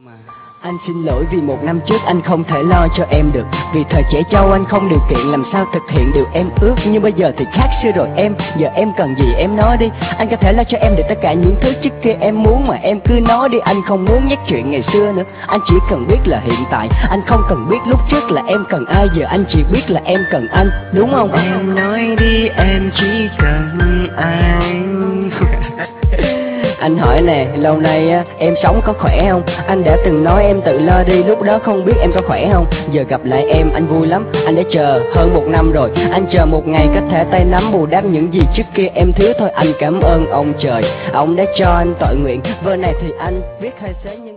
Anh xin lỗi vì một năm trước anh không thể lo cho em được. Vì thời trẻ trâu anh không điều kiện làm sao thực hiện điều em ước. Nhưng bây giờ thì khác xưa rồi em. Giờ em cần gì em nói đi. Anh có thể lo cho em được tất cả những thứ trước kia em muốn mà em cứ nói đi. Anh không muốn nhắc chuyện ngày xưa nữa. Anh chỉ cần biết là hiện tại. Anh không cần biết lúc trước là em cần ai. Giờ anh chỉ biết là em cần anh, đúng không? Em nói đi em chỉ cần anh. Anh hỏi nè, lâu nay á, em sống có khỏe không? Anh đã từng nói em tự lo đi, lúc đó không biết em có khỏe không? Giờ gặp lại em, anh vui lắm. Anh đã chờ hơn một năm rồi. Anh chờ một ngày có thể tay nắm bù đắp những gì trước kia em thiếu thôi. Anh cảm ơn ông trời, ông đã cho anh tội nguyện. Vở này thì anh viết hơi xế nhưng